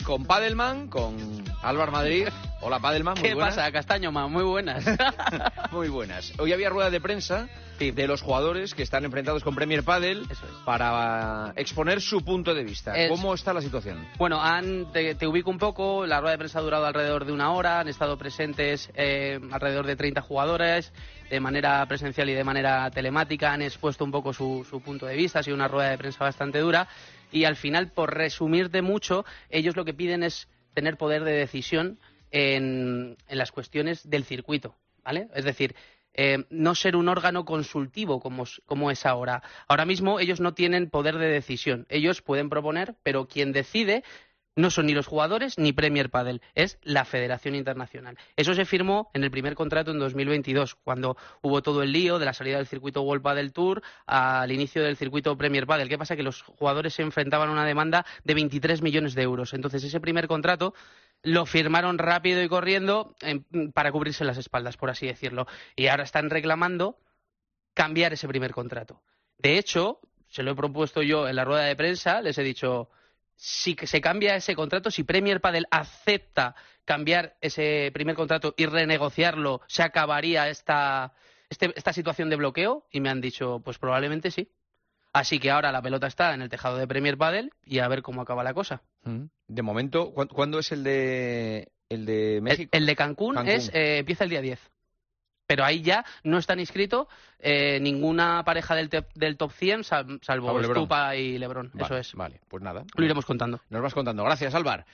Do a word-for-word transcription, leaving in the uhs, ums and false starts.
con Padelman, con Álvaro Madrid. Hola, Padelman, muy ¿Qué buenas. pasa, Castaño, man? Muy buenas. Muy buenas. Hoy había rueda de prensa sí. de los jugadores que están enfrentados con Premier Padel es. para exponer su punto de vista. Es. ¿Cómo está la situación? Bueno, han, te, te ubico un poco. La rueda de prensa ha durado alrededor de una hora. Han estado presentes eh, alrededor de treinta jugadores de manera presencial y de manera telemática. Han expuesto un poco su, su punto de vista. Ha sido una rueda de prensa bastante dura. Y al final, por resumirte mucho, ellos lo que piden es tener poder de decisión en, en las cuestiones del circuito, ¿vale? Es decir, eh, no ser un órgano consultivo como, como es ahora. Ahora mismo ellos no tienen poder de decisión. Ellos pueden proponer, pero quien decide no son ni los jugadores ni Premier Padel, es la Federación Internacional. Eso se firmó en el primer contrato en dos mil veintidós, cuando hubo todo el lío de la salida del circuito World Padel Tour al inicio del circuito Premier Padel. ¿Qué pasa? Que los jugadores se enfrentaban a una demanda de veintitrés millones de euros. Entonces ese primer contrato lo firmaron rápido y corriendo eh, para cubrirse las espaldas, por así decirlo. Y ahora están reclamando cambiar ese primer contrato. De hecho, se lo he propuesto yo en la rueda de prensa, les he dicho, si se cambia ese contrato, si Premier Padel acepta cambiar ese primer contrato y renegociarlo, ¿se acabaría esta, este, esta situación de bloqueo? Y me han dicho, pues probablemente sí. Así que ahora la pelota está en el tejado de Premier Padel y a ver cómo acaba la cosa. De momento, ¿cu ¿cuándo es el de, el de México? El, el de Cancún, Cancún. Es, eh, empieza el día diez. Pero ahí ya no están inscritos eh, ninguna pareja del, del top cien, sal, salvo Stupa y Lebron. Vale, Eso es. Vale, pues nada. Lo iremos contando. Nos vas contando. Gracias, Álvaro.